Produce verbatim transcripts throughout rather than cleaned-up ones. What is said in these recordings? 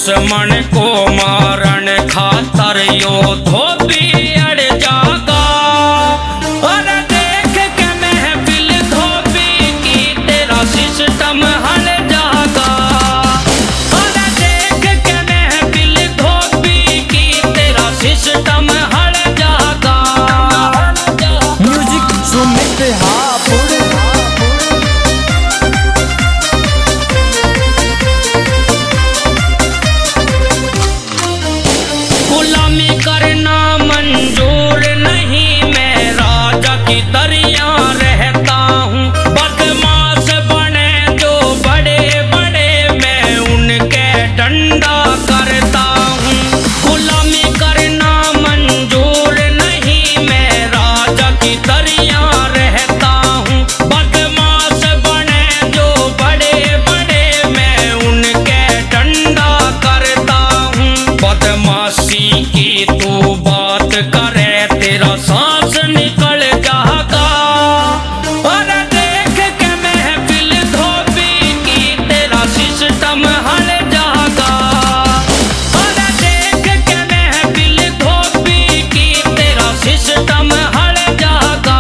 दुश्मन को मारन खातर यो धोबी अड़ जागा। और देख के महफिल धोबी की तेरा सिस्टम हल जागा। और देख के महफिल धोबी की तेरा सिस्टम हल जागा। म्यूजिक सुमित हापुड़। गुलामी करना मंजूर नहीं, मैं राजा की दरिया रहता हूँ। बदमाश बने जो बड़े बड़े, मैं उनके डंडा करता हूँ। गुलामी करना मंजूर नहीं, मैं राजा की दरिया रहता हूँ। बदमाश बने जो बड़े बड़े, मैं उनके डंडा करता हूँ। बदमाशी की तू बात करे तेरा सांस निकल जाएगा। और देख के महफिल धोबी की तेरा सिस्टम हल जाएगा। और देख के महफिल धोबी की तेरा सिस्टम हल जाएगा।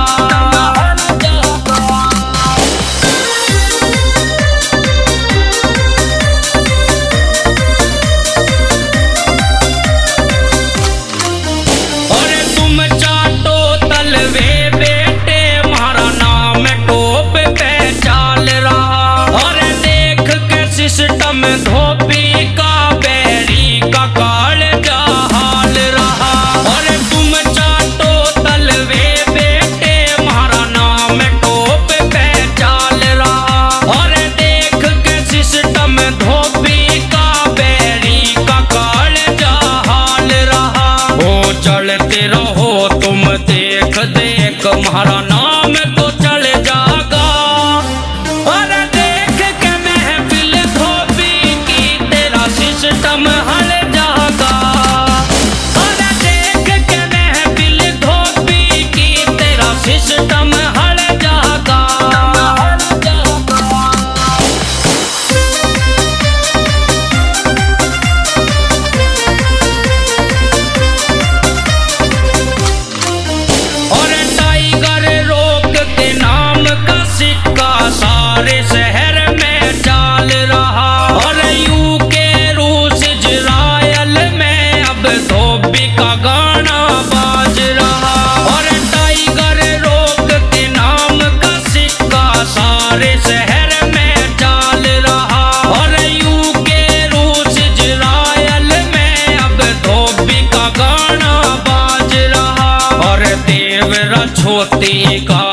और तुम चाटो तलवे बेटे, मारा नाम टोप पे चाल रहा। और देख के सिस्टम धोबी का बैरी का काल जा हाल रहा। और तुम चाटो तलवे बेटे, मारा नाम टोप पे चाल रहा। और देख के सिस्टम धोबी का बैरी का काल जा हाल रहा। ओ चलते रहो तुम देख देख, तुम्हारा नाम तो चल जाएगा। और देख के महफिल धोबी की तेरा सिस्टम हल जाएगा। और देख के महफिल धोबी की तेरा सिस्टम हल जाएगा। और टाइगर रोक के नाम का सिक्का सारे शहर में चाल रहा। और यूके रूस इजराइल में अब धोबी का गाना बाज रहा। और टाइगर रोक के नाम का सिक्का सारे शहर में चाल रहा। और यूके रूस इजराइल में अब धोबी का गाना बाज रहा। और देवरा छोटी का